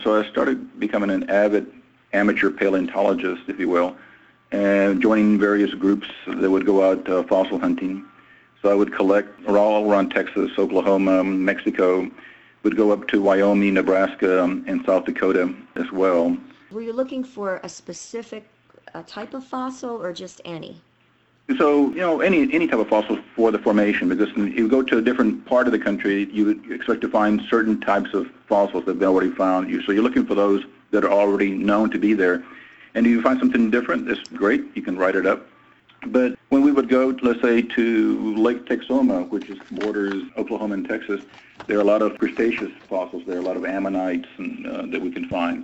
So I started becoming an avid amateur paleontologist, if you will, and joining various groups that would go out fossil hunting. So I would collect all around Texas, Oklahoma, Mexico, would go up to Wyoming, Nebraska, and South Dakota as well. Were you looking for a specific type of fossil or just any? So, any type of fossil for the formation, because if you go to a different part of the country, you would expect to find certain types of fossils that have been already found. So you're looking for those that are already known to be there. And if you find something different, that's great. You can write it up. But when we would go, let's say, to Lake Texoma, which borders Oklahoma and Texas, there are a lot of Cretaceous fossils. There are a lot of ammonites that we can find.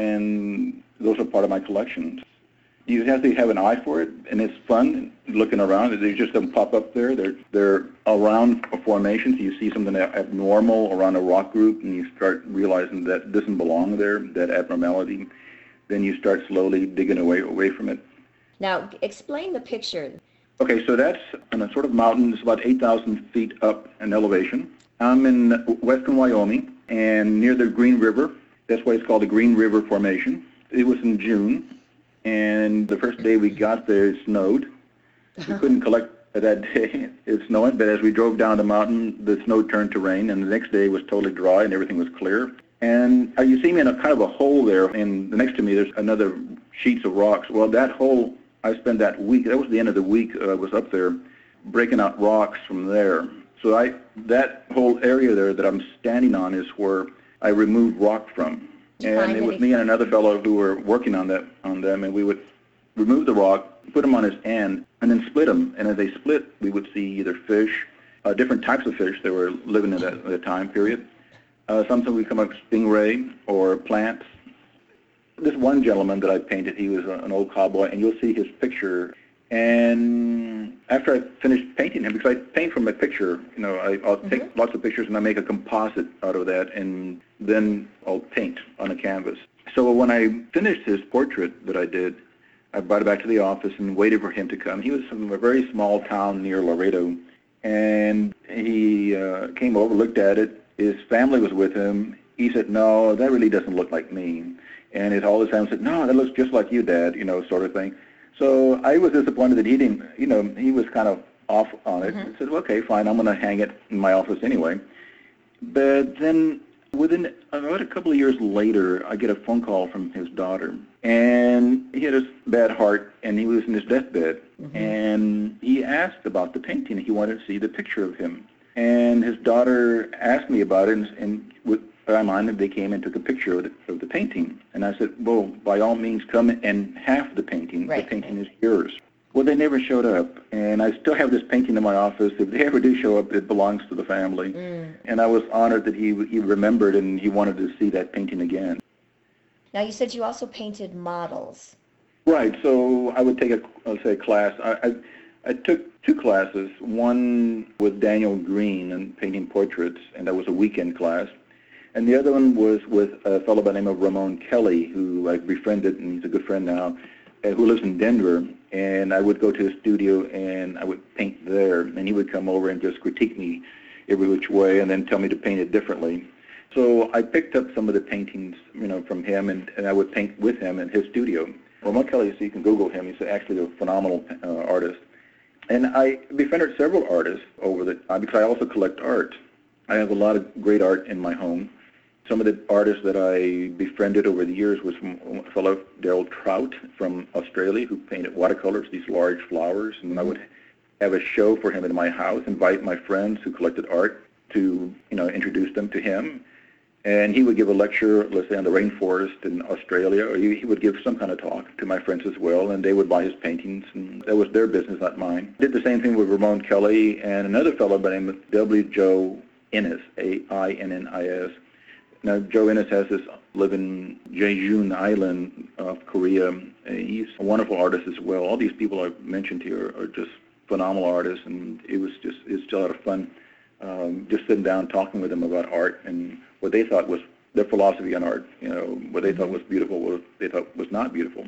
And those are part of my collection. You have to have an eye for it, and it's fun looking around. They just don't pop up there. They're around a formation, so you see something abnormal around a rock group, and you start realizing that doesn't belong there, that abnormality. Then you start slowly digging away from it. Now, explain the picture. Okay, so that's on a sort of mountain. It's about 8,000 feet up in elevation. I'm in western Wyoming, and near the Green River. That's why it's called the Green River Formation. It was in June. And the first day we got there, it snowed. We couldn't collect that day. It snowed, but as we drove down the mountain, the snow turned to rain, and the next day was totally dry and everything was clear. And you see me in a kind of a hole there, and next to me there's another sheets of rocks. Well, that hole, I spent that week, that was the end of the week I was up there, breaking out rocks from there. So that whole area there that I'm standing on is where I removed rock from. And it was me and another fellow who were working on them, and we would remove the rock, put them on his end, and then split them. And as they split, we would see either fish, different types of fish that were living in that time period. Sometimes we come up with stingray or plants. This one gentleman that I painted, he was an old cowboy, and you'll see his picture. And after I finished painting him, because I paint from a picture, I'll take lots of pictures and I make a composite out of that, and then I'll paint on a canvas. So when I finished his portrait that I did, I brought it back to the office and waited for him to come. He was from a very small town near Laredo, and he came over, looked at it. His family was with him. He said, "No, that really doesn't look like me." And all his family said, "No, that looks just like you, Dad," sort of thing. So I was disappointed that he didn't, he was kind of off on it. I said, well, okay, fine, I'm going to hang it in my office anyway. But then within about a couple of years later, I get a phone call from his daughter. And he had a bad heart, and he was in his deathbed. And he asked about the painting. He wanted to see the picture of him. And his daughter asked me about it, and with my mind, they came and took a picture of the painting. And I said, well, by all means, come and have the painting. Right. The painting is yours. Well, they never showed up. And I still have this painting in my office. If they ever do show up, it belongs to the family. And I was honored that he remembered and he wanted to see that painting again. Now, you said you also painted models. Right. So I would take a class. I took two classes, one with Daniel Green in painting portraits, and that was a weekend class. And the other one was with a fellow by the name of Ramon Kelly, who I befriended, and he's a good friend now, who lives in Denver. And I would go to his studio, and I would paint there. And he would come over and just critique me every which way and then tell me to paint it differently. So I picked up some of the paintings, from him, and I would paint with him in his studio. Ramon Kelly, so you can Google him. He's actually a phenomenal artist. And I befriended several artists over the time because I also collect art. I have a lot of great art in my home. Some of the artists that I befriended over the years was from a fellow, Daryl Trout from Australia, who painted watercolors, these large flowers. And I would have a show for him in my house, invite my friends who collected art to, introduce them to him. And he would give a lecture, let's say, on the rainforest in Australia, or he would give some kind of talk to my friends as well, and they would buy his paintings, and that was their business, not mine. Did the same thing with Ramon Kelly and another fellow by the name of W. Joe Innes, A-I-N-N-I-S. Now, Joe Innes has this live in Jeju Island of Korea. He's a wonderful artist as well. All these people I've mentioned here are just phenomenal artists, and it's still a lot of fun just sitting down talking with them about art and what they thought was their philosophy on art, what they thought was beautiful, what they thought was not beautiful.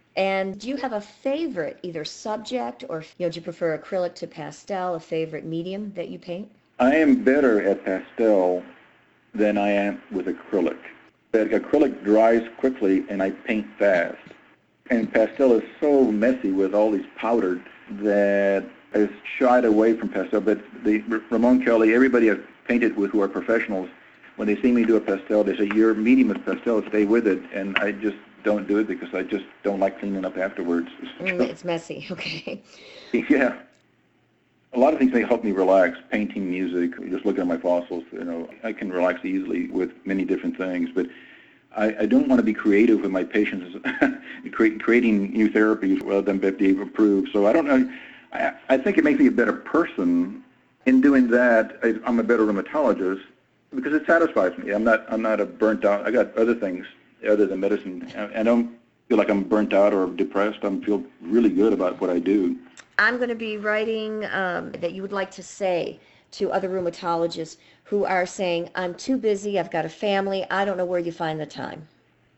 And do you have a favorite, either subject or, do you prefer acrylic to pastel, a favorite medium that you paint? I am better at pastel than I am with acrylic. Acrylic dries quickly, and I paint fast. And pastel is so messy with all these powdered that I shied away from pastel. But Ramon Kelly, everybody I've painted with who are professionals, when they see me do a pastel, they say, your medium is pastel, stay with it. And I just don't do it because I just don't like cleaning up afterwards. It's messy, okay. Yeah. A lot of things may help me relax. Painting, music, just looking at my fossils, I can relax easily with many different things. But I don't want to be creative with my patients, creating new therapies rather than be approved. So I don't know. I think it makes me a better person. In doing that, I'm a better rheumatologist because it satisfies me. I'm not a burnt out. I got other things other than medicine. I don't feel like I'm burnt out or depressed. I feel really good about what I do. I'm going to be writing that you would like to say to other rheumatologists who are saying, I'm too busy, I've got a family, I don't know where you find the time.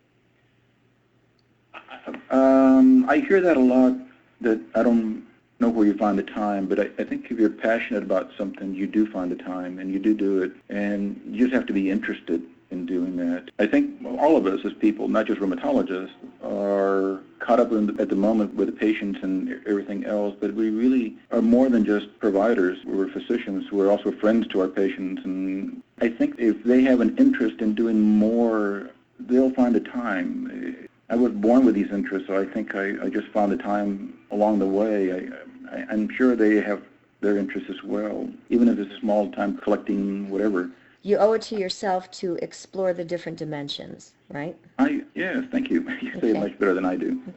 I hear that a lot, that I don't know where you find the time, but I think if you're passionate about something, you do find the time, and you do it, and you just have to be interested in doing that. I think all of us as people, not just rheumatologists, are caught up at the moment with the patients and everything else, but we really are more than just providers. We're physicians. We're also friends to our patients, and I think if they have an interest in doing more, they'll find the time. I was born with these interests, so I think I just found the time along the way. I'm sure they have their interests as well, even if it's small time collecting whatever. You owe it to yourself to explore the different dimensions, right? Yes, thank you. You say it much better than I do.